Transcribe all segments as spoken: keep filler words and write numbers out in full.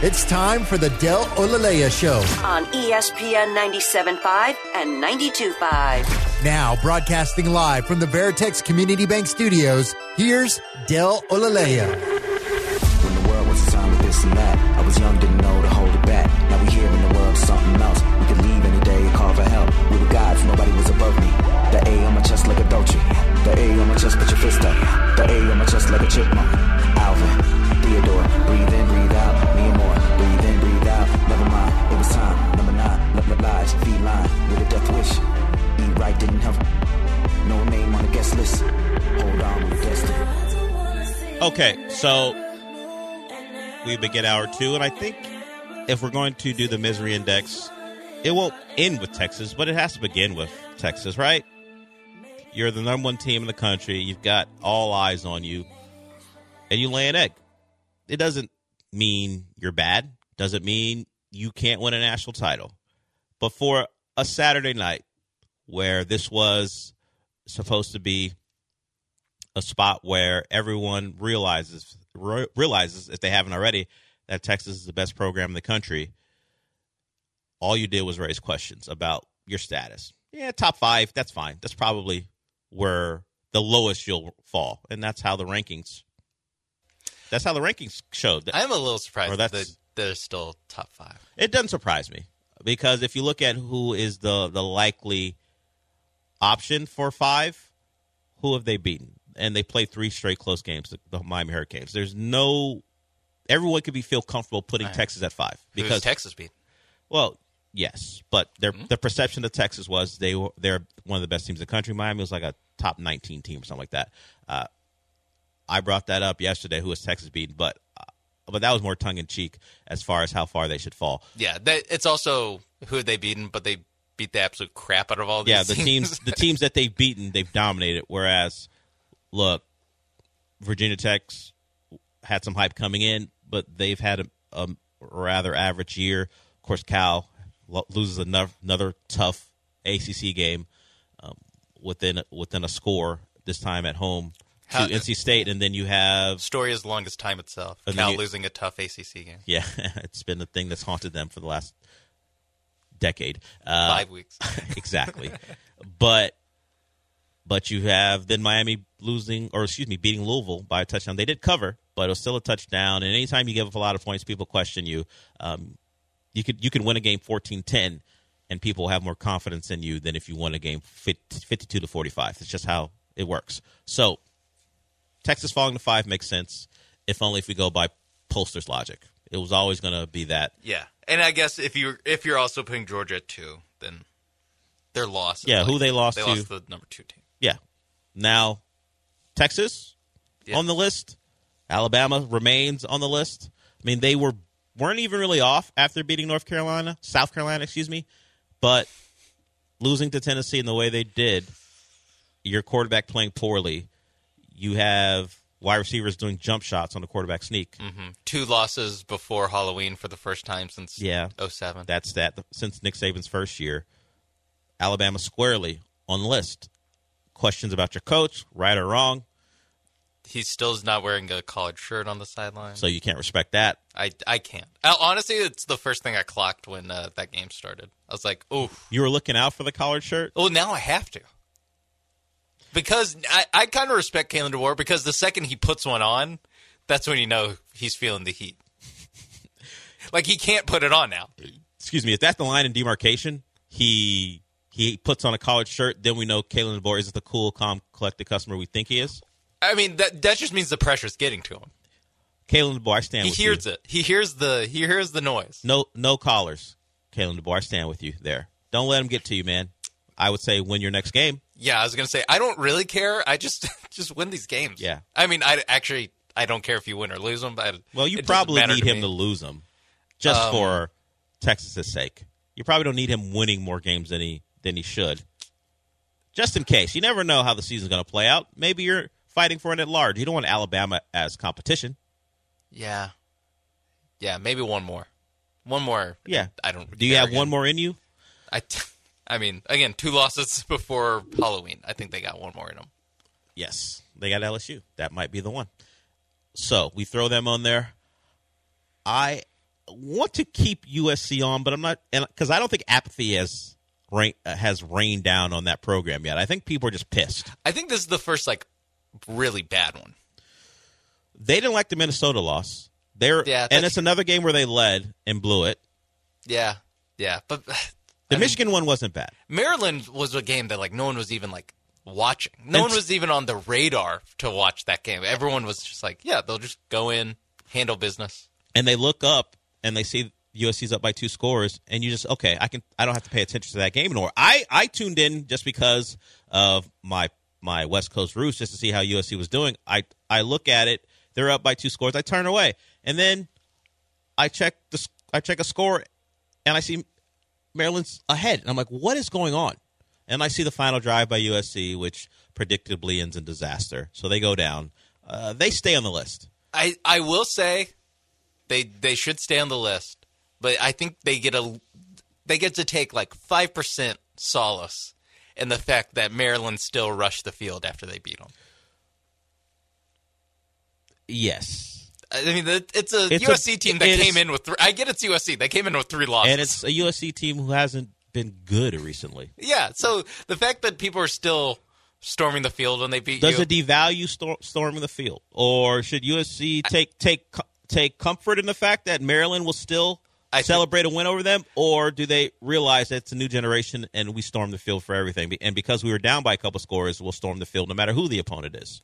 It's time for the Del Olaleya Show on E S P N ninety-seven point five and ninety-two point five. Now, broadcasting live from the Veritex Community Bank Studios, here's Del Olaleya. When the world was assigned with this and that, I was young, didn't know to hold it back. Now we here in the world, something else. We could leave any day and call for help. We were gods, nobody was above me. The A on my chest like a Dolce. The A on my chest, put your fist up. The A on my chest like a chipmunk. Alvin, Theodore, breathe in, breathe out. Me and more, breathe in, breathe out. Never mind, it was time. Number nine, let my lies, feline with a death wish. Eat right didn't help. No name on the guest list. Hold on, we're destined. Okay, so we begin hour two, and I think if we're going to do the misery index, it won't end with Texas, but it has to begin with Texas, right? You're the number one team in the country. You've got all eyes on you, and you lay an egg. It doesn't mean you're bad. Doesn't mean you can't win a national title. But for a Saturday night where this was supposed to be a spot where everyone realizes re- realizes, if they haven't already, that Texas is the best program in the country, all you did was raise questions about your status. Yeah, top five, that's fine. That's probably where the lowest you'll fall, and that's how the rankings. That's how the rankings showed. I'm a little surprised that they're still top five. It doesn't surprise me because if you look at who is the the likely option for five, who have they beaten? And they played three straight close games, the, the Miami Hurricanes. There's no – everyone could be feel comfortable putting right. Texas at five. Because, Who's Texas beat? Well, yes, but their mm-hmm. the perception of Texas was they were, they're one of the best teams in the country. Miami was like a top nineteen team or something like that. Uh, I brought that up yesterday, who was Texas beaten, but uh, but that was more tongue-in-cheek as far as how far they should fall. Yeah, they, it's also who have they beaten, but they beat the absolute crap out of all these yeah, the teams. teams the teams that they've beaten, they've dominated, whereas – look, Virginia Tech's had some hype coming in, but they've had a, a rather average year. Of course, Cal lo- loses another, another tough A C C game um, within within a score, this time at home to How, N C State, and then you have... Story as long as time itself. Cal you, losing a tough A C C game. Yeah, it's been a thing that's haunted them for the last decade. Uh, Five weeks. Exactly. But... But you have then Miami losing, or excuse me, beating Louisville by a touchdown. They did cover, but it was still a touchdown. And anytime you give up a lot of points, people question you. Um, you could you can win a game fourteen ten, and people have more confidence in you than if you won a game fifty-two to forty-five. It's just how it works. So Texas falling to five makes sense, if only if we go by pollsters' logic. It was always going to be that. Yeah, and I guess if you if you're also putting Georgia at two, then they're lost. Yeah, like, who they lost they to? They lost the number two team. Yeah. Now, Texas yeah. on the list. Alabama remains on the list. I mean, they were, weren't even really off after beating North Carolina, South Carolina, excuse me. But losing to Tennessee in the way they did, your quarterback playing poorly, you have wide receivers doing jump shots on the quarterback sneak. Mm-hmm. Two losses before Halloween for the first time since yeah, oh seven. That's that. Since Nick Saban's first year. Alabama squarely on the list. Questions about your coach, right or wrong. He still is not wearing a collared shirt on the sideline. So you can't respect that. I, I can't. Honestly, it's the first thing I clocked when uh, that game started. I was like, oh. You were looking out for the collared shirt? Oh, now I have to. Because I, I kind of respect Kalen DeBoer because the second he puts one on, that's when you know he's feeling the heat. Like, he can't put it on now. Excuse me. If that's the line in demarcation, he... He puts on a collared shirt, then we know Kalen DeBoer isn't the cool, calm, collected customer we think he is. I mean, that that just means the pressure's getting to him. Kalen DeBoer, I stand he with you. He hears it. He hears the he hears the noise. No no collars, Kalen DeBoer, I stand with you there. Don't let him get to you, man. I would say win your next game. Yeah, I was going to say, I don't really care. I just just win these games. Yeah. I mean, I actually, I don't care if you win or lose them. But well, you probably need to him me. to lose them just um, for Texas's sake. You probably don't need him winning more games than he than he should. Just in case. You never know how the season's going to play out. Maybe you're fighting for it at large. You don't want Alabama as competition. Yeah. Yeah, maybe one more. One more. Yeah. I don't Do you have again. one more in you? I, I mean, again, two losses before Halloween. I think they got one more in them. Yes. They got L S U. That might be the one. So, we throw them on there. I want to keep U S C on, but I'm not, because I don't think apathy has rain, uh, has rained down on that program yet. I think people are just pissed. I think this is the first like really bad one. They didn't like the Minnesota loss. They're yeah, and it's another game where they led and blew it. Yeah, yeah, but the I Michigan mean, one wasn't bad. Maryland was a game that like no one was even like watching. No and one was even on the radar to watch that game. Everyone was just like, yeah, they'll just go in, handle business. And they look up and they see U S C's up by two scores, and you just okay, I can I don't have to pay attention to that game anymore. I, I tuned in just because of my my West Coast roots, just to see how U S C was doing. I I look at it, they're up by two scores, I turn away, and then I check the I check a score, and I see Maryland's ahead, and I'm like, what is going on? And I see the final drive by U S C, which predictably ends in disaster. So they go down. Uh, they stay on the list. I, I will say they they should stay on the list, but I think they get a they get to take like five percent solace in the fact that Maryland still rushed the field after they beat them. Yes. I mean, it's a it's U S C a, team that it came is, in with three. I get it's U S C. They came in with three losses. And it's a U S C team who hasn't been good recently. Yeah, so the fact that people are still storming the field when they beat Does you. it devalue stor- storming the field? Or should U S C take take take comfort in the fact that Maryland will still I celebrate think, a win over them? Or do they realize that it's a new generation and we storm the field for everything? And because we were down by a couple scores, we'll storm the field no matter who the opponent is?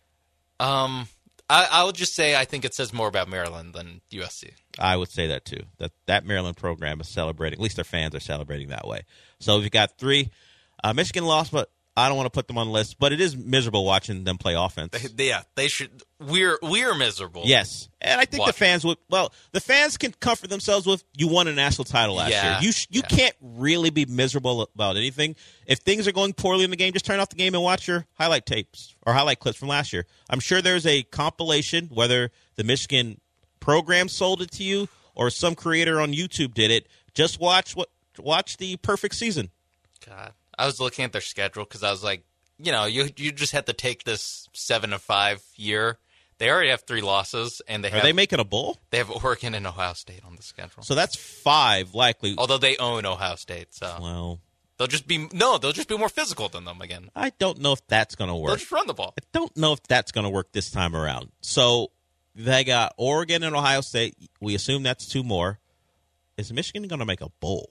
Um, I, I would just say I think it says more about Maryland than U S C. I would say that too. That that Maryland program is celebrating. At least their fans are celebrating that way. So we've got three. Uh, Michigan lost, but I don't want to put them on the list. But it is miserable watching them play offense. They, yeah, they should. We're we're miserable. Yes, and I think watching. the fans would. Well, the fans can comfort themselves with you won a national title last Yeah, year. You sh- you yeah. can't really be miserable about anything. If things are going poorly in the game, just turn off the game and watch your highlight tapes or highlight clips from last year. I'm sure there's a compilation, whether the Michigan program sold it to you or some creator on YouTube did it. Just watch what watch the perfect season. God, I was looking at their schedule because I was like, you know, you you just had to take this seven to five year. They already have three losses, and they Are have they making a bowl? they have Oregon and Ohio State on the schedule. So that's five likely. Although they own Ohio State, so Well, they'll just be no, they'll just be more physical than them again. I don't know if that's going to They'll work. just run the ball. I don't know if that's going to work this time around. So they got Oregon and Ohio State. We assume that's two more. Is Michigan going to make a bowl?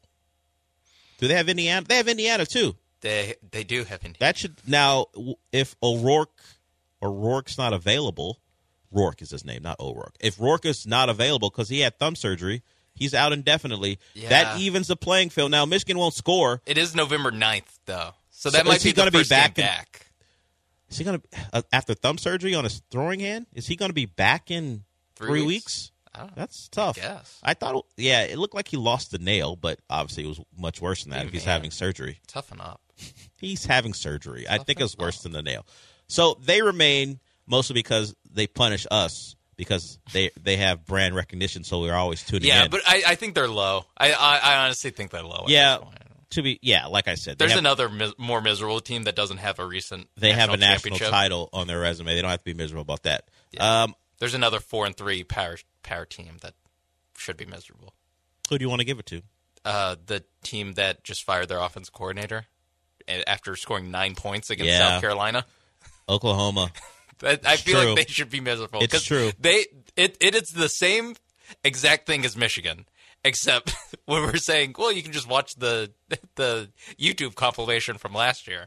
Do they have Indiana? They have Indiana too. They they do have Indiana. That should now if O'Rourke O'Rourke's not available. Rourke is his name, not O'Rourke. If Rourke is not available because he had thumb surgery, he's out indefinitely. Yeah. That evens the playing field. Now Michigan won't score. It is November ninth, though, so that So might is he be the gonna be first back game in- back. Is he going to uh, after thumb surgery on his throwing hand? Is he going to be back in Three three, weeks? weeks? I don't know. That's tough. guess. I thought, yeah, it looked like he lost the nail, but obviously it was much worse than that Hey, if he's man. having surgery. Toughen up. He's having surgery. I think it was worse up. than the nail. So they remain mostly because they punish us because they they have brand recognition, so we're always tuning Yeah, in. but I, I think they're low. I, I I honestly think they're low. At yeah, this point. to be yeah, like I said, they There's have, another mis- more miserable team that doesn't have a recent. they have a national championship. title on their resume. They don't have to be miserable about that. Um, There's another four and three power power team that should be miserable. who do you want to give it to? Uh, the team that just fired their offense coordinator after scoring nine points against Yeah. South Carolina. Oklahoma. That- I feel true. like they should be miserable. It's 'cause true. They it it is the same exact thing as Michigan, except when we're saying, well, you can just watch the the YouTube compilation from last year.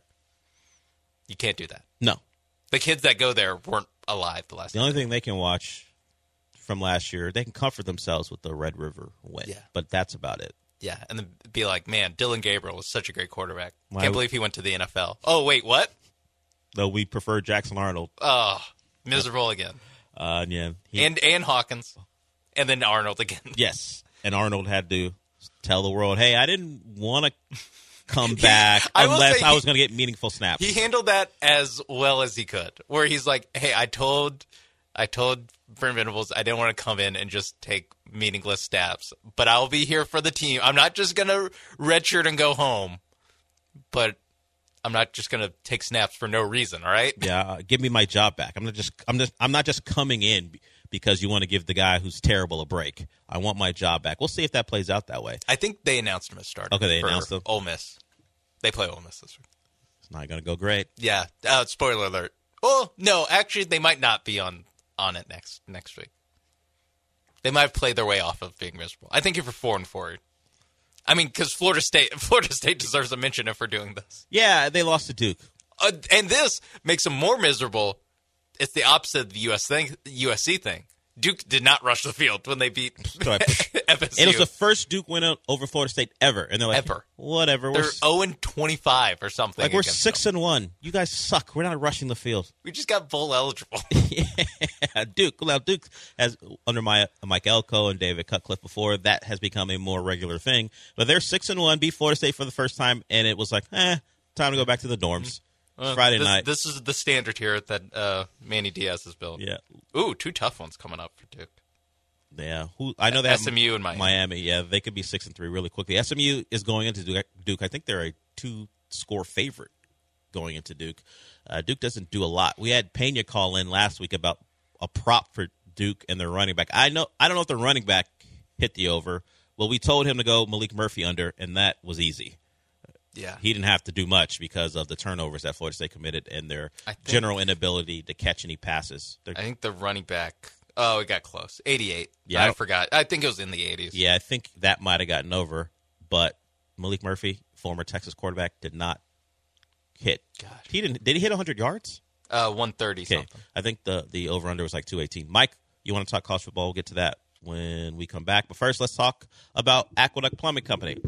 You can't do that. No. The kids that go there weren't alive the last The time. only thing they can watch from last year, they can comfort themselves with the Red River win. Yeah. But that's about it. Yeah, and then be like, man, Dylan Gabriel was such a great quarterback. Why Can't would- believe he went to the N F L. Oh, wait, what? Though we prefer Jackson Arnold. Oh, miserable again. Uh, yeah. He, And and Hawkins. And then Arnold again. yes. And Arnold had to tell the world, hey, I didn't want to come back I will unless say I he- was going to get meaningful snaps. He handled that as well as he could. Where he's like, hey, I told I told Brent Venables I didn't want to come in and just take meaningless snaps, but I'll be here for the team. I'm not just going to redshirt and go home, but I'm not just going to take snaps for no reason, all right? yeah, uh, give me my job back. I'm not just I'm just I'm not just coming in because you want to give the guy who's terrible a break. I want my job back. We'll see if that plays out that way. I think they announced him as starter. Okay, they for announced him. Ole Miss. They play Ole Miss this week. It's not going to go great. Yeah. Uh, spoiler alert. Oh, no, actually, they might not be on, on it next next week. They might have played their way off of being miserable. I think if you're four and four, I mean, because Florida State, Florida State deserves a mention if we're doing this. Yeah, they lost to Duke, uh, and this makes them more miserable. It's the opposite of the U S thing, U S C thing. Duke did not rush the field when they beat F S U. It was the first Duke win over Florida State ever, and they're like, ever, whatever. They're we're zero and twenty-five or something. Like we're six them. and one. You guys suck. We're not rushing the field. We just got bowl eligible. yeah, Duke. Well, Duke has under my Mike Elko and David Cutcliffe before that has become a more regular thing. But they're six and one. Beat Florida State for the first time, and it was like, eh, time to go back to the dorms. Uh, Friday this, night. This is the standard here that uh, Manny Diaz has built. Yeah. Ooh, two tough ones coming up for Duke. Yeah, who I know they S have M U and Miami. Miami. Yeah, they could be six and three really quickly. S M U is going into Duke. Duke. I think they're a two-score favorite going into Duke. Uh, Duke doesn't do a lot. We had Pena call in last week about a prop for Duke and their running back. I know. I don't know if the running back hit the over. Well, we told him to go Malik Murphy under, and that was easy. Yeah, he didn't have to do much because of the turnovers that Florida State committed and their think, general inability to catch any passes. They're, I think the running back. Oh, it got close. eighty-eight. Yeah, I, I forgot. I think it was in the eighties. Yeah, I think that might have gotten over. But Malik Murphy, former Texas quarterback, did not hit. Gosh. He didn't. Did he hit one hundred yards? Uh, one thirty okay. something. I think the the over under was like two eighteen. Mike, you want to talk college football? We'll get to that when we come back. But first, let's talk about Aqueduct Plumbing Company.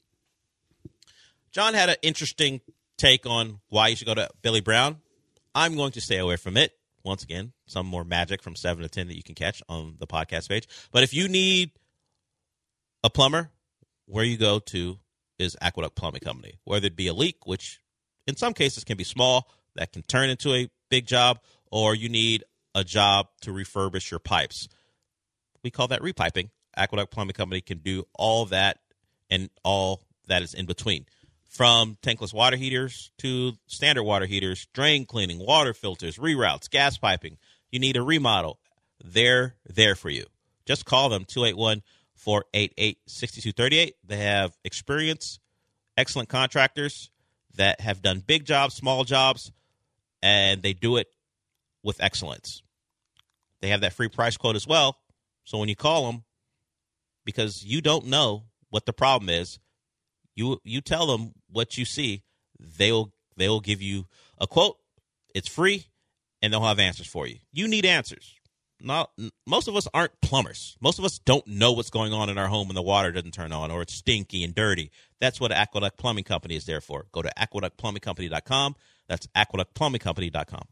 John had an interesting take on why you should go to Billy Brown. I'm going to stay away from it. Once again, some more magic from seven to ten that you can catch on the podcast page. But if you need a plumber, where you go to is Aqueduct Plumbing Company. Whether it be a leak, which in some cases can be small, that can turn into a big job, or you need a job to refurbish your pipes. We call that repiping. Aqueduct Plumbing Company can do all that and all that is in between. From tankless water heaters to standard water heaters, drain cleaning, water filters, reroutes, gas piping. You need a remodel. They're there for you. Just call them, two eight one, four eight eight, six two three eight. They have experience, excellent contractors that have done big jobs, small jobs, and they do it with excellence. They have that free price quote as well. So when you call them, because you don't know what the problem is, You you tell them what you see, they'll they'll give you a quote. It's free, and they'll have answers for you. You need answers. Not most of us aren't plumbers. Most of us don't know what's going on in our home when the water doesn't turn on or it's stinky and dirty. That's what Aqueduct Plumbing Company is there for. Go to aqueduct plumbing company dot com. That's aqueduct plumbing company dot com.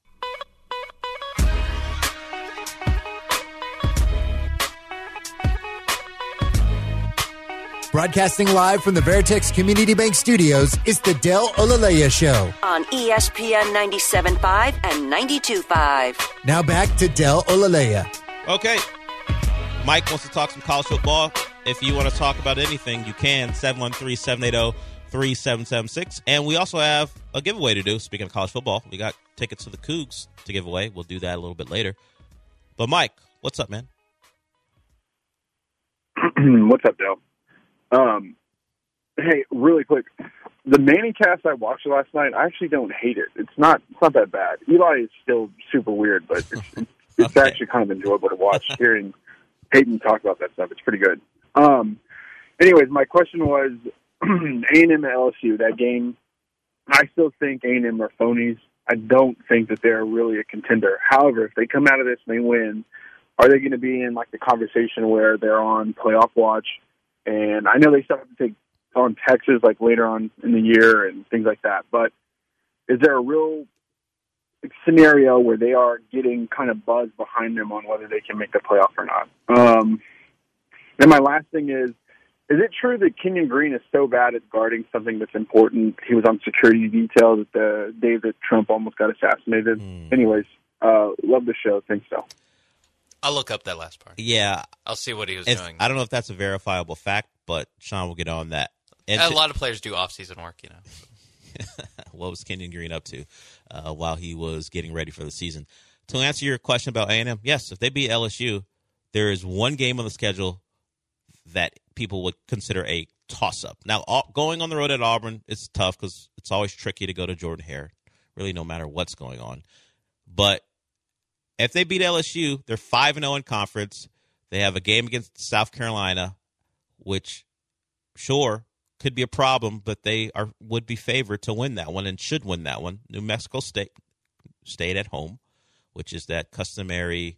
Broadcasting live from the Veritex Community Bank Studios, it's the Del Olaleya Show. On E S P N ninety-seven point five and ninety-two point five. Now back to Del Olaleya. Okay. Mike wants to talk some college football. If you want to talk about anything, you can. seven one three, seven eight zero, three seven seven six. And we also have a giveaway to do. Speaking of college football, we got tickets to the Cougs to give away. We'll do that a little bit later. But, Mike, what's up, man? What's up, Del? Um, hey, really quick, the Manning cast I watched last night, I actually don't hate it. It's not, it's not that bad. Eli is still super weird, but it's, it's okay. actually kind of enjoyable to watch. Hearing Peyton talk about that stuff, it's pretty good. Um, anyways, my question was A and M and L S U, that game. I still think A and M are phonies. I don't think that they're really a contender. However, if they come out of this and they win, are they going to be in like the conversation where they're on playoff watch? And I know they still have to take on Texas like later on in the year and things like that. But is there a real scenario where they are getting kind of buzz behind them on whether they can make the playoff or not? Um, and my last thing is, is it true that Kenyon Green is so bad at guarding something that's important? He was on security detail that the day that Trump almost got assassinated. Mm. Anyways, uh, love the show. Think so. I'll look up that last part. Yeah. I'll see what he was if, doing. I don't know if that's a verifiable fact, but Sean will get on that. And a to, lot of players do off-season work, you know. What was Kenyon Green up to uh, while he was getting ready for the season? to answer your question about A and M, yes, if they beat L S U, there is one game on the schedule that people would consider a toss-up. Now, all, going on the road at Auburn, it's tough because it's always tricky to go to Jordan-Hare, really no matter what's going on. But if they beat L S U, they're five and oh in conference. They have a game against South Carolina, which, sure, could be a problem, but they are would be favored to win that one and should win that one. New Mexico State stayed at home, which is that customary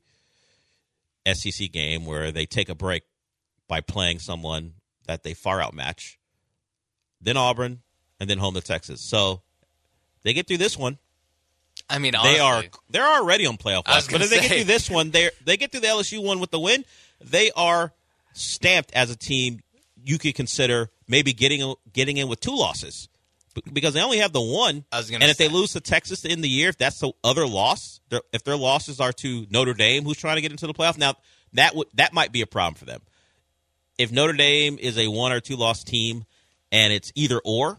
S E C game where they take a break by playing someone that they far outmatch. Then Auburn, and then home to Texas. So they get through this one. I mean, honestly, they are they're already on playoff list. But if say. they get through this one, they they get through the L S U one with the win. They are stamped as a team you could consider maybe getting getting in with two losses because they only have the one. I was gonna and if say. they lose to Texas in the year, if that's the other loss, if their losses are to Notre Dame, who's trying to get into the playoff, now that would that might be a problem for them. If Notre Dame is a one or two loss team and it's either or,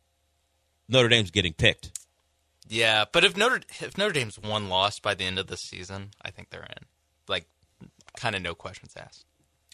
Notre Dame's getting picked. Yeah, but if Notre if Notre Dame's one loss by the end of the season, I think they're in. Like, kind of no questions asked.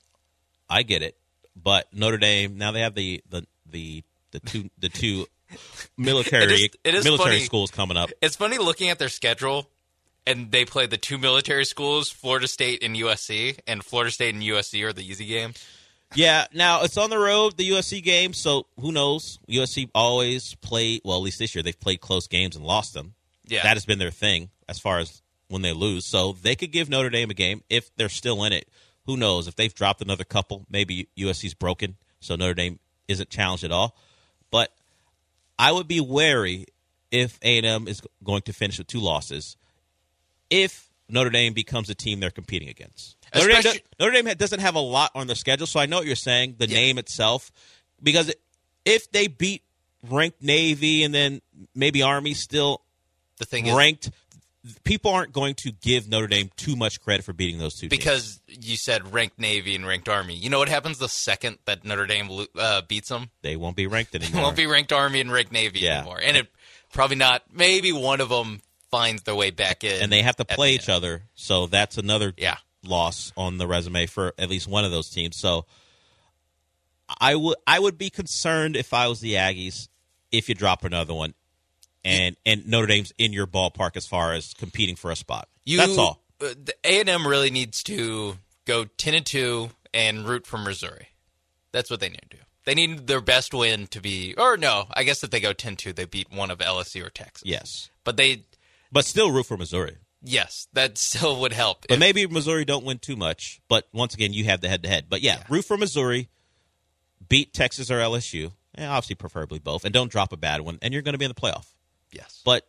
I get it, but Notre Dame now they have the the the, the two the two military It is- it is military funny. schools coming up. It's funny looking at their schedule, and they play the two military schools, Florida State and U S C, and Florida State and U S C are the easy games. Yeah, now it's on the road, the U S C game, so who knows? U S C always play, well, at least this year, they've played close games and lost them. Yeah. That has been their thing as far as when they lose. So they could give Notre Dame a game if they're still in it. Who knows? If they've dropped another couple, maybe U S C's broken, so Notre Dame isn't challenged at all. But I would be wary if A and M is going to finish with two losses if Notre Dame becomes a team they're competing against. Notre Dame, Especially- Notre Dame doesn't have a lot on their schedule, so I know what you're saying, the Yeah. name itself. Because if they beat ranked Navy and then maybe Army still The thing is, ranked, people aren't going to give Notre Dame too much credit for beating those two teams. because you said ranked Navy and ranked Army. You know what happens the second that Notre Dame lo- uh, beats them? They won't be ranked It anymore. won't be ranked Army and ranked Navy Yeah. anymore. And it probably not. Maybe one of them finds their way back in. And they have to at play the each end. other, so that's another Yeah. loss on the resume for at least one of those teams. So I would I would be concerned if I was the Aggies if you drop another one and and Notre Dame's in your ballpark as far as competing for a spot. You, That's all. uh, the A and M really needs to go ten and two and root for Missouri. That's what they need to do. They need their best win to be, or no, I guess if they go ten two, they beat one of L S U or Texas. Yes. But they, But still root for Missouri. yes, that still would help. But If- maybe Missouri don't win too much. But once again, you have the head-to-head. But, yeah, Yeah. root for Missouri, beat Texas or L S U, and obviously preferably both, and don't drop a bad one, and you're going to be in the playoff. yes. But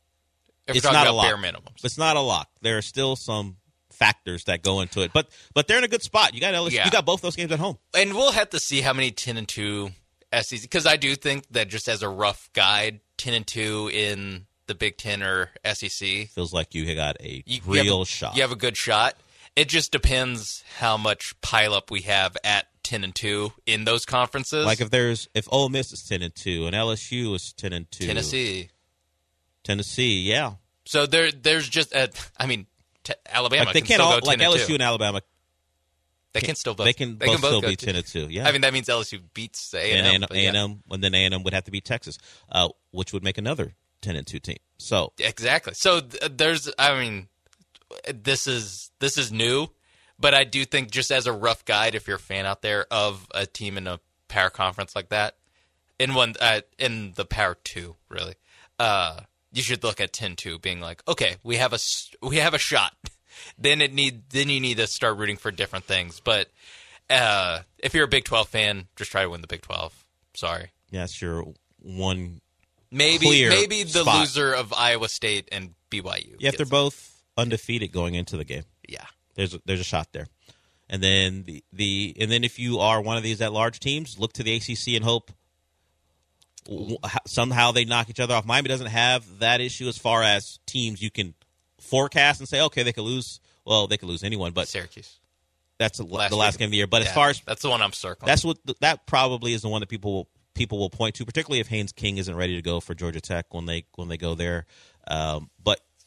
If it's we're not talking a about lock. bare minimums. It's not a lock. There are still some factors that go into it. But but they're in a good spot. You got L S U, Yeah. you got both those games at home. And we'll have to see how many ten and two S E C, because I do think that just as a rough guide, ten and two in the Big Ten or S E C, Feels like you got a you, real you have, shot. You have a good shot. It just depends how much pileup we have at ten and two in those conferences. Like if there's if Ole Miss is ten and two and L S U is ten and two, Tennessee. Tennessee, yeah, So there, there's just a, I mean, t- Alabama like they can can't still all go ten like and L S U two. and Alabama. They can still both. They can both still go be to- ten and two. Yeah, I mean, that means L S U beats A and M. and but A yeah. and M, and then A and M would have to beat Texas, uh, which would make another ten and two team. So Exactly. So th- there's, I mean, this is this is new, but I do think just as a rough guide, if you're a fan out there of a team in a power conference like that, in one uh, in the power two, really, uh, you should look at ten two, being like, okay, we have a s- we have a shot. Then it need then you need to start rooting for different things. But uh, if you're a Big twelve fan, just try to win the Big twelve. Sorry. yeah, that's your one. Maybe Clear maybe the spot. loser of Iowa State and B Y U. Yeah, if they're gets- both undefeated going into the game. yeah. There's a, there's a shot there, and then the, the and then if you are one of these at large teams, look to the A C C and hope w- somehow they knock each other off. Miami doesn't have that issue as far as teams you can forecast and say, okay, they could lose. Well, they could lose anyone, but Syracuse. that's the Last the last week. game of the year. But as Yeah, far as that's the one I'm circling. that's what that probably is the one that people will, people will point to, particularly if Haynes King isn't ready to go for Georgia Tech when they when they go there. Um, but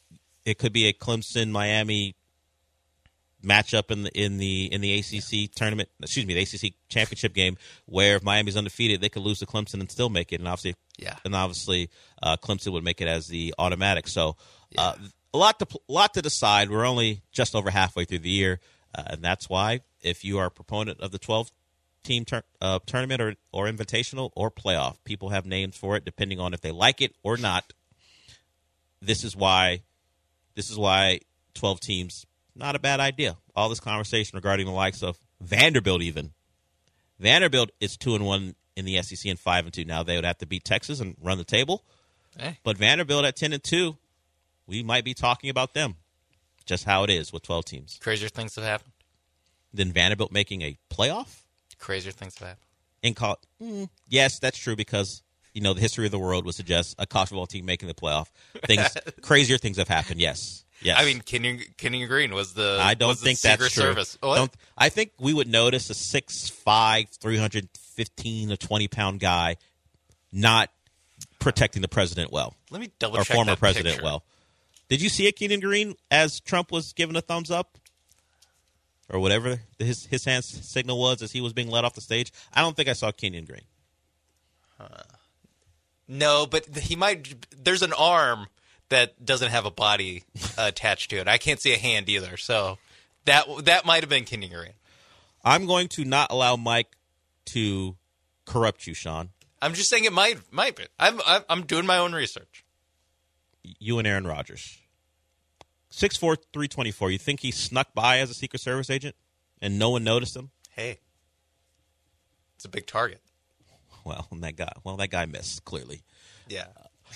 it could be a Clemson Miami matchup in the in the in the A C C tournament. Excuse me, the A C C championship game, where if Miami's undefeated, they could lose to Clemson and still make it. And obviously, yeah, and obviously, uh, Clemson would make it as the automatic. So, uh, yeah. a lot to a lot to decide. We're only just over halfway through the year, uh, and that's why if you are a proponent of the twelve team tur- uh, tournament or or invitational or playoff, people have names for it depending on if they like it or not. This is why. This is why twelve teams, not a bad idea. All this conversation regarding the likes of Vanderbilt even. Vanderbilt is two and one in the S E C and five and two. Now they would have to beat Texas and run the table. Hey. But Vanderbilt at ten and two, we might be talking about them. Just how it is with twelve teams. Crazier things have happened. Then Vanderbilt making a playoff? Crazier things have happened. In call, mm, yes, that's true because you know the history of the world would suggest a college football team making the playoff. Things crazier things have happened. Yes, yes. I mean, Kenyon, Kenyon Green was the. I don't was think the that's Secret true. Service. What? Don't, I think we would notice a six five, three hundred fifteen to twenty pound guy not protecting the president well. Let me double or check former that president picture. well. Did you see it, Kenyon Green, as Trump was giving a thumbs up? Or whatever his his hand signal was as he was being led off the stage? I don't think I saw Kenyon Green. Uh, no, but he might. There's an arm that doesn't have a body uh, attached to it. I can't see a hand either. So that that might have been Kenyon Green. I'm going to not allow Mike to corrupt you, Sean. I'm just saying it might might be. I'm I'm, I'm doing my own research. You and Aaron Rodgers. six four, three twenty-four. You think he snuck by as a Secret Service agent and no one noticed him? Hey, it's a big target. Well, that guy, well, that guy missed, clearly. Yeah.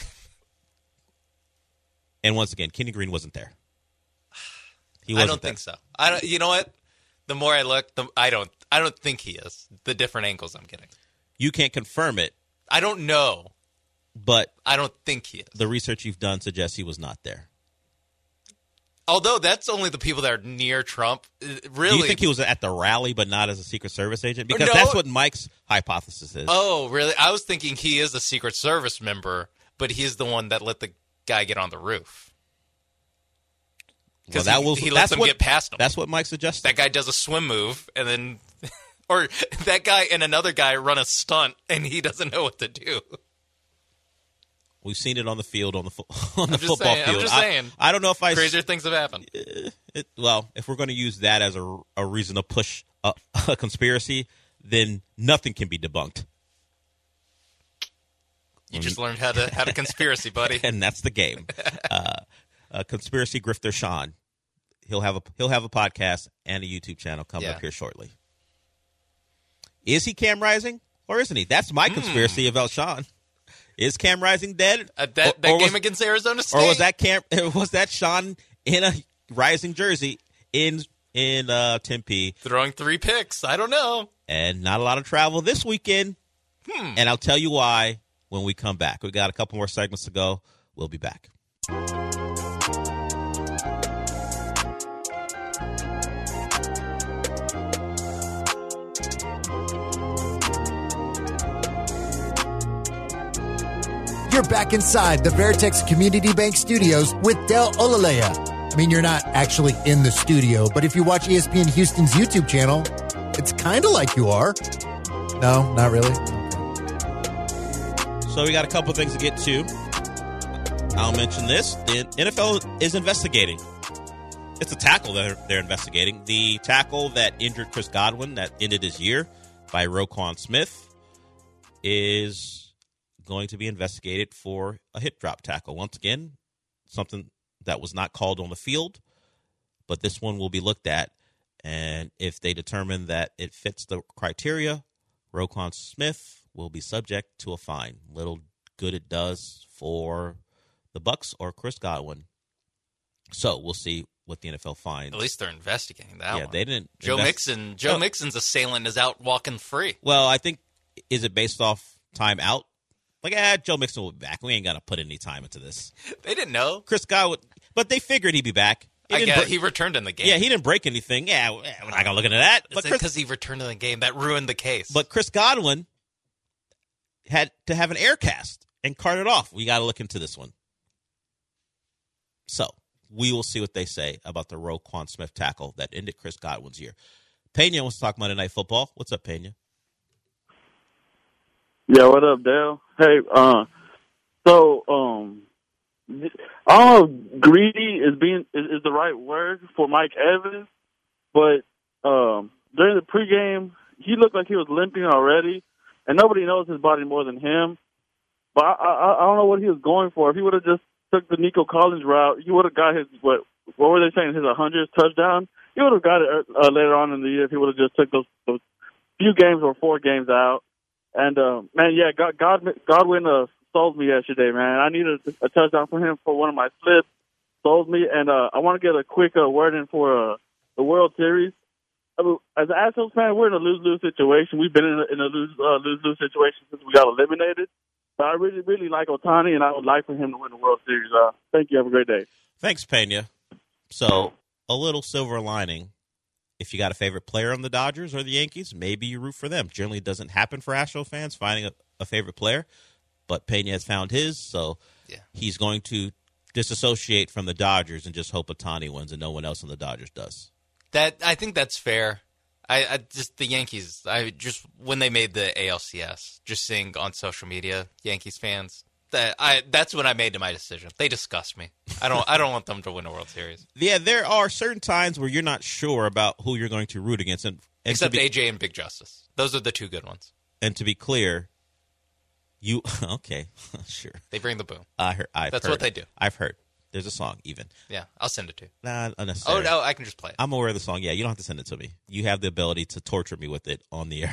And once again, Kenyon Green wasn't there. He wasn't I don't there. think so. I don't. You know what? The more I look, the I don't. I don't think he is. The different angles I'm getting. You can't confirm it. I don't know, but I don't think he is. The research you've done suggests he was not there. Although that's only the people that are near Trump. Really, do you think he was at the rally, but not as a Secret Service agent? Because no. that's what Mike's hypothesis is. Oh, really? I was thinking he is a Secret Service member, but he's the one that let the guy get on the roof. Well, that he, was he that's lets him what, get past him. That's what Mike suggested. That guy does a swim move, and then, or that guy and another guy run a stunt, and he doesn't know what to do. We've seen it on the field, on the fo- on the I'm just football saying, field. I'm just I, saying. I don't know if I crazier things have happened. Uh, it, well, if we're going to use that as a, a reason to push a, a conspiracy, then nothing can be debunked. You just learned how to how to conspiracy, buddy, and that's the game. Uh, uh, conspiracy grifter Sean, he'll have a he'll have a podcast and a YouTube channel coming yeah. up here shortly. Is he Cam Rising or isn't he? That's my conspiracy mm. about Sean. Is Cam Rising dead? Uh, that or, that or game was, against Arizona State, or was that Cam? Was that Sean in a Rising jersey in in uh, Tempe throwing three picks? I don't know. And not a lot of travel this weekend. Hmm. And I'll tell you why when we come back. We got a couple more segments to go. We'll be back. You're back inside the Veritex Community Bank Studios with Del Olalea. I mean, you're not actually in the studio, but if you watch E S P N Houston's YouTube channel, it's kind of like you are. No, not really. So we got a couple things to get to. I'll mention this. The N F L is investigating. It's a tackle that they're, they're investigating. The tackle that injured Chris Godwin that ended his year by Roquan Smith is going to be investigated for a hip drop tackle. Once again, something that was not called on the field, but this one will be looked at. And if they determine that it fits the criteria, Roquan Smith will be subject to a fine. Little good it does for the Bucs or Chris Godwin. So we'll see what the N F L finds. At least they're investigating that yeah, one. they didn't. Joe invest- Mixon. Joe oh. Mixon's assailant is out walking free. Well, I think, is it based off time out? Like, ah, Joe Mixon will be back. We ain't got to put any time into this. They didn't know. Chris Godwin, but they figured he'd be back. He I didn't guess bre- he returned in the game. Yeah, he didn't break anything. Yeah, we're not going to look into that. But because he returned in the game, that ruined the case. But Chris Godwin had to have an air cast and carted off. We got to look into this one. So, we will see what they say about the Roquan Smith tackle that ended Chris Godwin's year. Pena wants to talk Monday Night Football. What's up, Pena? Yeah, what up, Dale? Hey, uh, so um, I don't know if greedy is being is, is the right word for Mike Evans, but um, during the pregame, he looked like he was limping already, and nobody knows his body more than him. But I, I, I don't know what he was going for. If he would have just took the Nico Collins route, he would have got his, what what were they saying, his one hundredth touchdown? He would have got it uh, later on in the year if he would have just took those, those few games or four games out. And, uh, man, yeah, God, God, Godwin uh, sold me yesterday, man. I needed a touchdown from him for one of my slips. Sold me. And uh, I want to get a quick uh, word in for uh, the World Series. I mean, as an Astros fan, we're in a lose-lose situation. We've been in a, in a lose, uh, lose-lose situation since we got eliminated. But I really, really like Ohtani, and I would like for him to win the World Series. Uh, thank you. Have a great day. Thanks, Pena. So, a little silver lining. If you got a favorite player on the Dodgers or the Yankees, maybe you root for them. Generally, it doesn't happen for Astro fans finding a, a favorite player, but Pena has found his, so yeah. He's going to disassociate from the Dodgers and just hope Ohtani wins and no one else on the Dodgers does. That I think that's fair. I, I just the Yankees. I just when they made the A L C S, just seeing on social media Yankees fans. That I that's when I made my decision. They disgust me. I don't I don't want them to win a World Series. Yeah, there are certain times where you're not sure about who you're going to root against, and, and except be, A J and Big Justice. Those are the two good ones. And to be clear, you okay? Sure. They bring the boom. I heard. I've that's heard, what they do. I've heard. There's a song even. Yeah, I'll send it to you. Nah, unnecessary. Oh no, I can just play it. I'm aware of the song. Yeah, you don't have to send it to me. You have the ability to torture me with it on the air.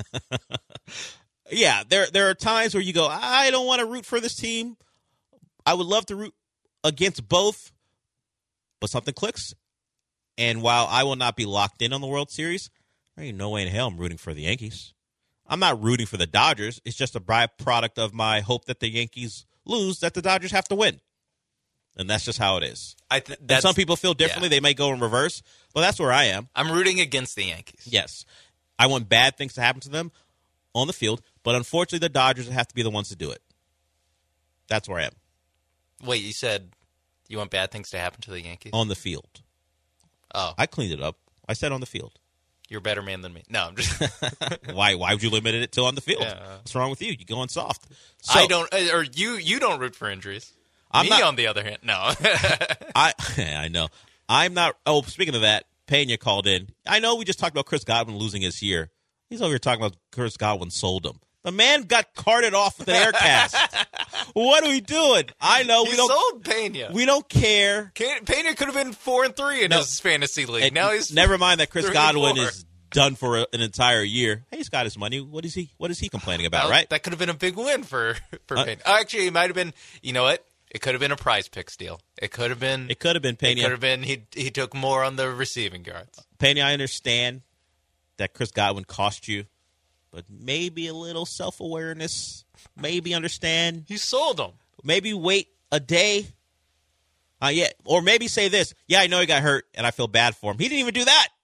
Yeah, there there are times where you go, I don't want to root for this team. I would love to root against both, but something clicks. And while I will not be locked in on the World Series, there ain't no way in hell I'm rooting for the Yankees. I'm not rooting for the Dodgers. It's just a byproduct of my hope that the Yankees lose, that the Dodgers have to win. And that's just how it is. I th- and some people feel differently. Yeah. They may go in reverse. But that's where I am. I'm rooting against the Yankees. Yes. I want bad things to happen to them on the field. But unfortunately, the Dodgers have to be the ones to do it. That's where I am. Wait, you said you want bad things to happen to the Yankees? On the field. Oh. I cleaned it up. I said on the field. You're a better man than me. No, I'm just. why? Why would you limit it to on the field? Yeah. What's wrong with you? You go on soft. So, I don't, or you. You don't root for injuries. I'm me, not, on the other hand, no. I I know. I'm not. Oh, speaking of that, Pena called in. I know we just talked about Chris Godwin losing his year. He's over here talking about Chris Godwin sold him. The man got carted off with an air cast. What are we doing? I know he we don't. Sold Pena. We don't care. Pena could have been four and three in no. his fantasy league. And now he's never mind that Chris Godwin four. is done for a, an entire year. Hey, he's got his money. What is he? What is he complaining about? Well, right? That could have been a big win for for uh, Pena. Oh, actually, it might have been. You know what? It could have been a prize picks deal. It could have been. It could have been Pena. It could have been. He he took more on the receiving yards. Pena, I understand that Chris Godwin cost you. But maybe a little self-awareness. Maybe understand. You sold him. Maybe wait a day. Uh, yeah. Or maybe say this. Yeah, I know he got hurt, and I feel bad for him. He didn't even do that.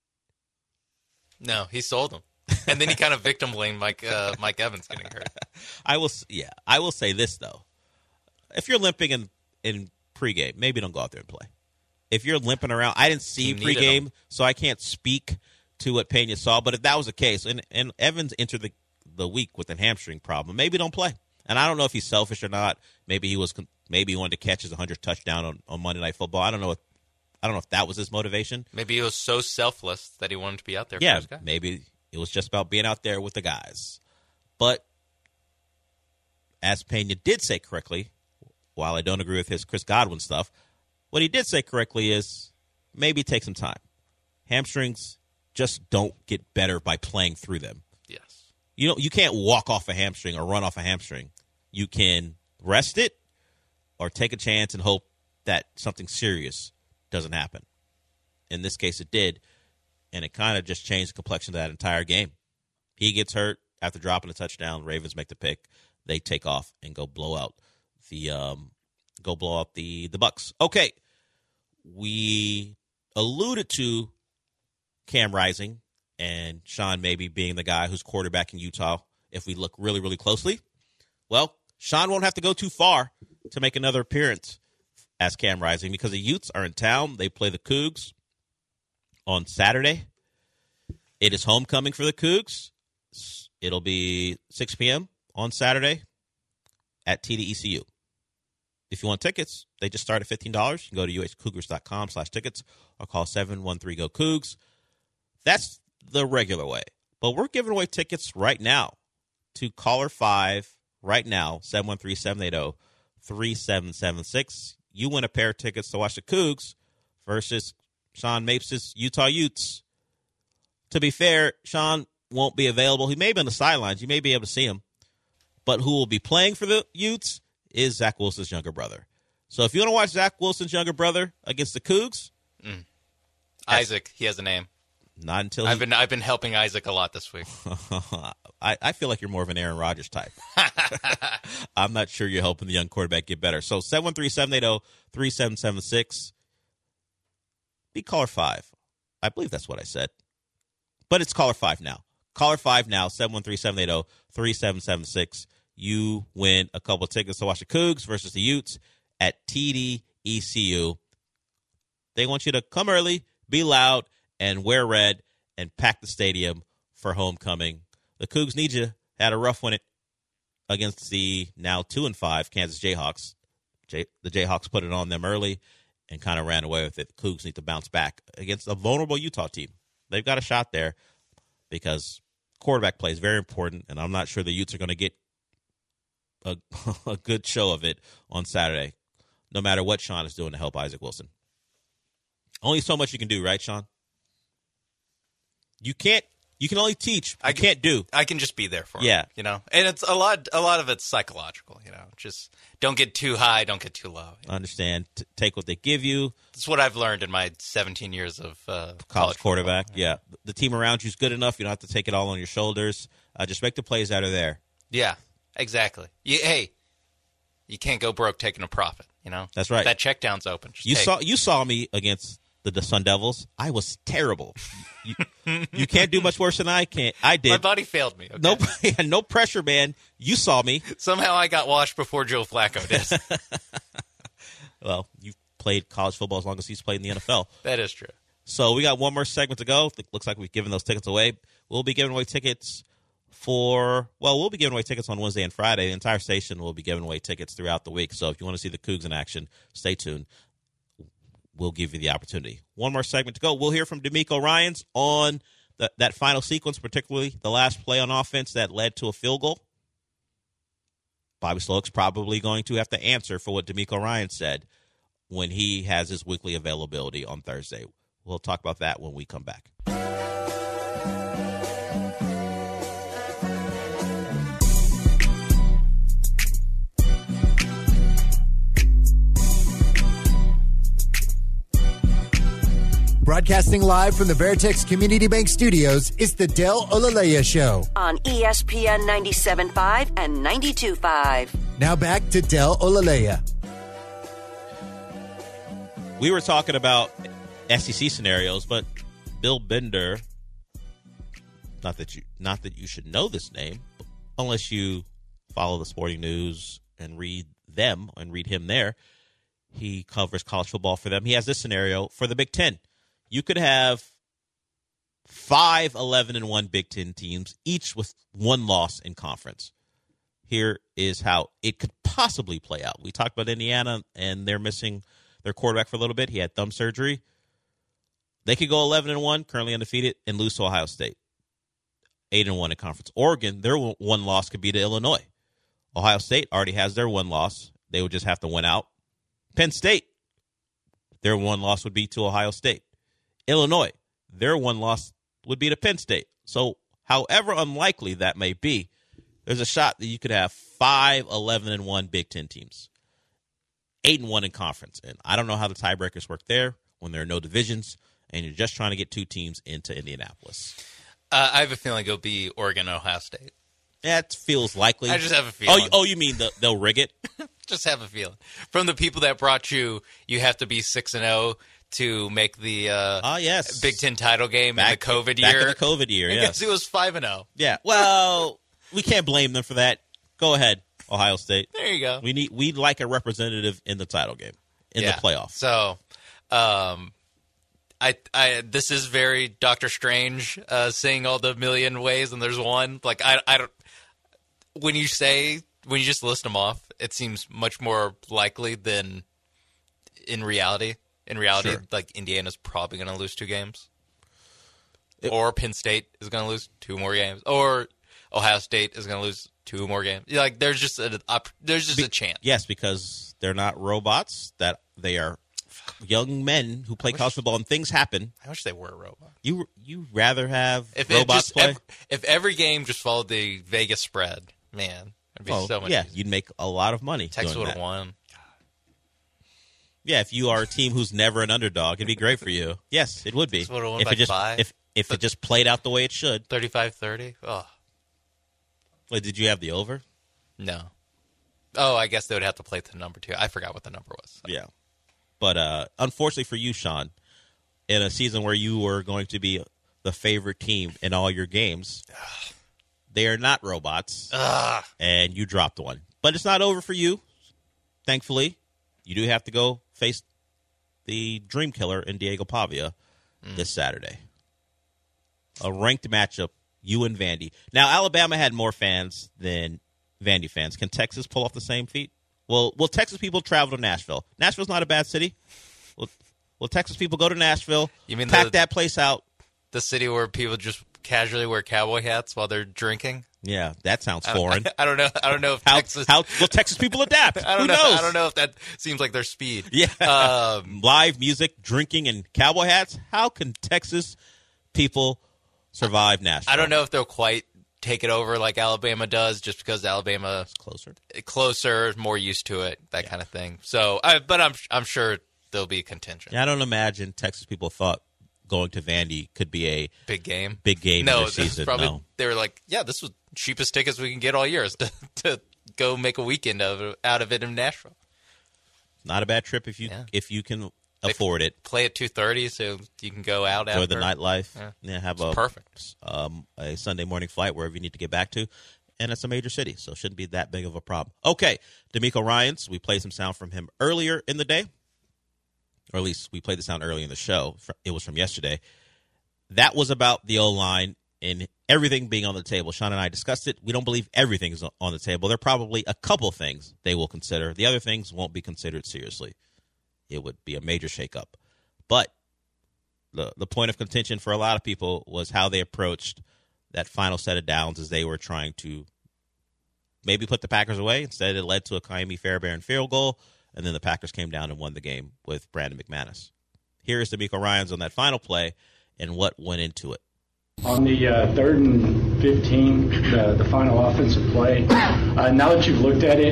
No, he sold him. And then he kind of victim blamed Mike, uh, Mike Evans getting hurt. I will, yeah. I will say this, though. If you're limping in, in pregame, maybe don't go out there and play. If you're limping around, I didn't see pregame, so I can't speak to what Pena saw, but if that was the case, and, and Evans entered the, the week with a hamstring problem, maybe don't play. And I don't know if he's selfish or not. Maybe he was. Maybe he wanted to catch his one hundredth touchdown on, on Monday Night Football. I don't know. If, I don't know if that was his motivation. Maybe he was so selfless that he wanted to be out there. Yeah, for his guy. Maybe it was just about being out there with the guys. But as Pena did say correctly, while I don't agree with his Chris Godwin stuff, what he did say correctly is maybe take some time. Hamstrings just don't get better by playing through them. Yes. You know, you can't walk off a hamstring or run off a hamstring. You can rest it or take a chance and hope that something serious doesn't happen. In this case, it did, and it kind of just changed the complexion of that entire game. He gets hurt after dropping a touchdown. Ravens make the pick. They take off and go blow out the um, go blow out the the Bucks. Okay, we alluded to Cam Rising and Sean maybe being the guy who's quarterback in Utah if we look really, really closely. Well, Sean won't have to go too far to make another appearance as Cam Rising because the Utes are in town. They play the Cougs on Saturday. It is homecoming for the Cougs. It'll be six p.m. on Saturday at T D E C U. If you want tickets, they just start at fifteen dollars. You can go to U H Cougars dot com slash tickets or call seven one three, G O, Cougs. That's the regular way. But we're giving away tickets right now to caller five right now, seven one three, seven eight zero, three seven seven six. You win a pair of tickets to watch the Cougs versus Sean Mapes' Utah Utes. To be fair, Sean won't be available. He may be on the sidelines. You may be able to see him. But who will be playing for the Utes is Zach Wilson's younger brother. So if you want to watch Zach Wilson's younger brother against the Cougs, mm. Isaac, he has a name. Not until he... I've been I've been helping Isaac a lot this week. I, I feel like you're more of an Aaron Rodgers type. I'm not sure you're helping the young quarterback get better. So seven one three, seven eight zero, three seven seven six. Be caller five. I believe that's what I said. But it's caller five now. Caller five now, seven one three, seven eight zero, three seven seven six. You win a couple of tickets to watch the Cougs versus the Utes at T D E C U. They want you to come early, be loud, and wear red, and pack the stadium for homecoming. The Cougs need you. Had a rough one against the now two and five Kansas Jayhawks. Jay, the Jayhawks put it on them early and kind of ran away with it. The Cougs need to bounce back against a vulnerable Utah team. They've got a shot there because quarterback play is very important, and I'm not sure the Utes are going to get a, a good show of it on Saturday, no matter what Sean is doing to help Isaac Wilson. Only so much you can do, right, Sean? You can't. You can only teach. You I can, can't do. I can just be there for him. Yeah, you know, and it's a lot. A lot of it's psychological. You know, just don't get too high, don't get too low. I understand. T- take what they give you. That's what I've learned in my seventeen years of uh, college, college quarterback. Football. Yeah, the team around you is good enough. You don't have to take it all on your shoulders. Uh, just make the plays out of there. Yeah, exactly. You, hey, you can't go broke taking a profit. You know, that's right. That check down's open. Just you take. saw. You saw me against the Sun Devils. I was terrible. You, you can't do much worse than I can. I did. My body failed me. Okay? No, no pressure, man. You saw me. Somehow I got washed before Joe Flacco did. Well, you've played college football as long as he's played in the N F L. That is true. So we got one more segment to go. It looks like we've given those tickets away. We'll be giving away tickets for, well, we'll be giving away tickets on Wednesday and Friday. The entire station will be giving away tickets throughout the week. So if you want to see the Cougs in action, stay tuned. We'll give you the opportunity. One more segment to go. We'll hear from DeMeco Ryans on the, that final sequence, particularly the last play on offense that led to a field goal. Bobby Slowik's probably going to have to answer for what DeMeco Ryans said when he has his weekly availability on Thursday. We'll talk about that when we come back. Broadcasting live from the Veritex Community Bank Studios, it's the Del Olaleya Show. On E S P N ninety-seven point five and ninety-two point five. Now back to Del Olaleya. We were talking about S E C scenarios, but Bill Bender, not that you not that you should know this name, unless you follow the sporting news and read them and read him there. He covers college football for them. He has this scenario for the Big Ten. You could have five eleven and one Big Ten teams, each with one loss in conference. Here is how it could possibly play out. We talked about Indiana, and they're missing their quarterback for a little bit. He had thumb surgery. They could go eleven and one, currently undefeated, and lose to Ohio State. eight and one in conference. Oregon, their one loss could be to Illinois. Ohio State already has their one loss. They would just have to win out. Penn State, their one loss would be to Ohio State. Illinois, their one loss would be to Penn State. So however unlikely that may be, there's a shot that you could have five eleven and one Big Ten teams. eight and one in conference. And I don't know how the tiebreakers work there when there are no divisions and you're just trying to get two teams into Indianapolis. Uh, I have a feeling it'll be Oregon, Ohio State. That feels likely. I just have a feeling. Oh, you, oh, you mean the, they'll rig it? Just have a feeling. From the people that brought you, you have to be six and zero to make the uh, oh, yes. Big Ten title game back, in the COVID back year. in the COVID year, I yes. guess it was five and zero. Yeah. Well, we can't blame them for that. Go ahead, Ohio State. There you go. We need we'd like a representative in the title game. in yeah. the playoff. So, um, I, I, this is very Doctor Strange, uh, saying all the million ways and there's one. Like, I, I don't, when you say, when you just list them off, it seems much more likely than in reality. In reality, Sure. like, Indiana's probably going to lose two games. It, or Penn State is going to lose two more games. Or Ohio State is going to lose two more games. Like, there's just a, there's just Be- a chance. Yes, because they're not robots. That they are young men who play wish- college football, and things happen. I wish they were robots. You you rather have If it robots just, play? ev- if every game just followed the Vegas spread, man, it'd be Oh, so much yeah, easier. you'd make a lot of money. Texas doing would have that. won. Yeah, if you are a team who's never an underdog, it'd be great for you. Yes, it would be. Texas would've won If by it just five. if if it just played out the way it should. thirty-five thirty? Oh, Wait, did you have the over? no. Oh, I guess they would have to play the number two. I forgot what the number was. Yeah. But uh, unfortunately for you, Sean, in a season where you were going to be the favorite team in all your games, they are not robots, Ugh. and you dropped one. But it's not over for you, thankfully. You do have to go face the Dream Killer in Diego Pavia mm. this Saturday. A ranked matchup, you and Vandy. Now, Alabama had more fans than Vandy fans. Can Texas pull off the same feat? Well, will Texas people travel to Nashville? Nashville's not a bad city. Will, will Texas people go to Nashville, You mean pack the- that place out? The city where people just casually wear cowboy hats while they're drinking? Yeah, that sounds I don't- foreign. I, I don't know. I don't know if How, Texas. how will Texas people adapt? I don't Who know. knows? I don't know if that seems like their speed. Yeah. Um, Live music, drinking, and cowboy hats. How can Texas people survive Nashville? I don't know if they'll quite take it over like Alabama does, just because Alabama It's closer. closer, more used to it, that yeah. kind of thing. So, I, but I'm I'm sure there'll be contention. Yeah, I don't imagine Texas people thought going to Vandy could be a big game. Big game no, in their this season. is probably no. they were like, yeah, this was cheapest tickets we can get all year is to, to go make a weekend of out of it in Nashville. Not a bad trip if you Yeah. if you can They afford it. Play at two thirty, so you can go out Enjoy after. the nightlife. Yeah. Yeah, have It's a perfect. Um, a Sunday morning flight wherever you need to get back to, and it's a major city, so it shouldn't be that big of a problem. Okay, D'Amico Ryans, we played some sound from him earlier in the day, or at least we played the sound early in the show. It was from yesterday. That was about the O-line and everything being on the table. Sean and I discussed it. We don't believe everything is on the table. There are probably a couple things they will consider. The other things won't be considered seriously. It would be a major shakeup. But the the point of contention for a lot of people was how they approached that final set of downs as they were trying to maybe put the Packers away. Instead, it led to a Kaimi Fairbairn field goal, and then the Packers came down and won the game with Brandon McManus. Here is D'Amico Ryans on that final play and what went into it. On the uh, third and fifteen, the, the final offensive play, uh, now that you've looked at it,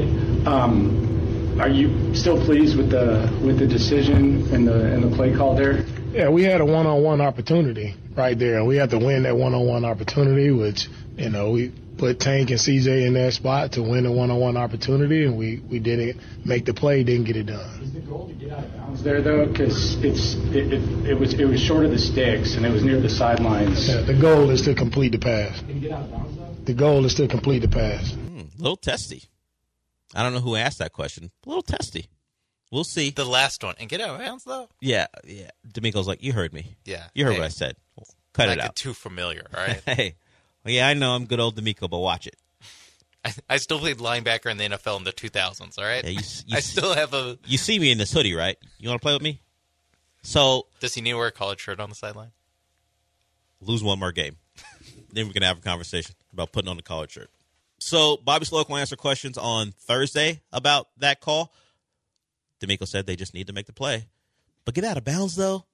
um, are you still pleased with the with the decision and the and the play call there? Yeah, we had a one-on-one opportunity right there. We had to win that one-on-one opportunity, which, you know, we put Tank and C J in that spot to win the one-on-one opportunity, and we, we didn't make the play, didn't get it done. Is the goal to get out of bounds there, though? Because it's it, it, it was it was short of the sticks, and it was near the sidelines. Yeah, the goal is to complete the pass. Can you get out of bounds, though? The goal is to complete the pass. Mm, a little testy. I don't know who asked that question. A little testy. We'll see. The last one. And get out of bounds, though? Yeah, yeah. D'Amico's like, you heard me. Yeah. You heard hey, what I said. Cut not it get out. too familiar, all right? Hey, well, yeah, I know I'm good old D'Amico, but watch it. I, I still played linebacker in the N F L in the two thousands, all right? Yeah, you, you, I still have a... You see me in this hoodie, right? You want to play with me? So... Does he need to wear a collared shirt on the sideline? Lose one more game. Then we can have a conversation about putting on the collared shirt. So Bobby Sloak will answer questions on Thursday about that call. D'Amico said they just need to make the play. But get out of bounds, though.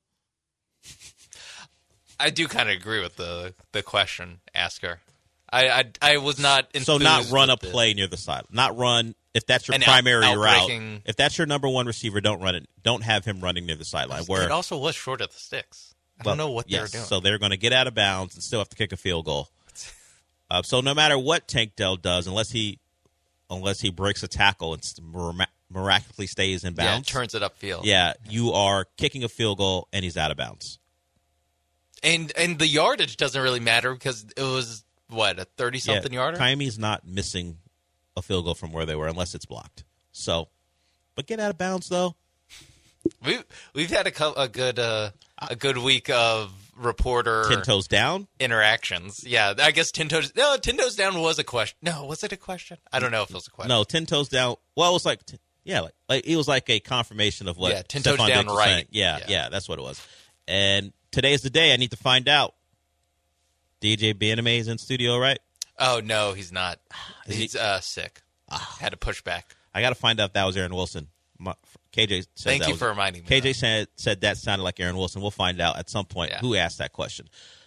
I do kind of agree with the, the question asker. I, I I was not enthused So not run a with play it. near the side. Not run, if that's your An primary out- route. outbreaking- If that's your number one receiver, don't run it. Don't have him running near the sideline. Where It also was short of the sticks. I Well, don't know what yes, they were doing. So they're going to get out of bounds and still have to kick a field goal. Uh, so no matter what Tank Dell does, unless he unless he breaks a tackle and mir- miraculously stays in yeah, bounds, turns it upfield. yeah, you are kicking a field goal and he's out of bounds. And and the yardage doesn't really matter because it was, what, a thirty-something yeah, yarder? Kaimi's not missing a field goal from where they were unless it's blocked. So, but get out of bounds, though. We've we've had a co- a good uh, a good week of reporter Ten toes down interactions. Yeah, I guess ten toes. No, ten toes down was a question. No, was it a question? I don't know if it was a question. No, ten toes down. Well, it was like yeah, like, like it was like a confirmation of what yeah, ten toes Stephon down Diggs was right. saying. Yeah, yeah, yeah, that's what it was. And today is the day. I need to find out. D J Bieneme is in studio, right? Oh no, he's not. Is He's he? uh, sick. Had to push back. I got to find out if that was Aaron Wilson. My, K J said Thank that you was, for reminding me. K J that. said said that sounded like Aaron Wilson. We'll find out at some point Yeah. who asked that question.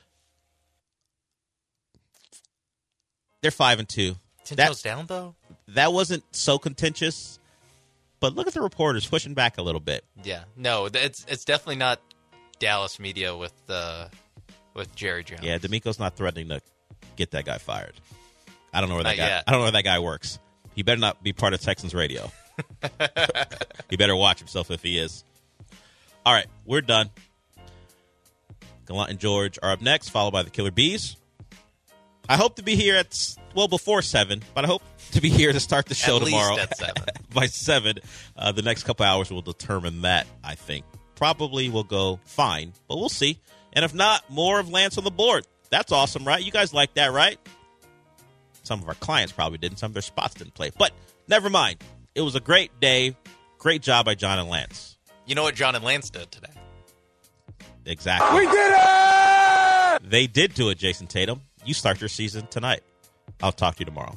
They're five and two. Ten That- toes down though. That wasn't so contentious, but look at the reporters pushing back a little bit. Yeah, no, it's it's definitely not Dallas media with uh, with Jerry Jones. Yeah, D'Amico's not threatening to get that guy fired. I don't know where that Not guy. yet. I don't know where that guy works. He better not be part of Texans radio. He better watch himself if he is. All right, we're done. Gallant and George are up next, followed by the Killer Bees. I hope to be here at, well, before seven, but I hope to be here to start the show At least tomorrow. at seven. By seven. Uh, the next couple hours will determine that, I think. Probably will go fine, but we'll see. And if not, more of Lance on the board. That's awesome, right? You guys like that, right? Some of our clients probably didn't. Some of their spots didn't play. But never mind. It was a great day. Great job by John and Lance. You know what John and Lance did today? Exactly. We did it! They did do it, Jason Tatum. You start your season tonight. I'll talk to you tomorrow.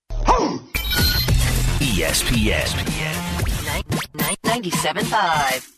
E S P N ninety-seven point five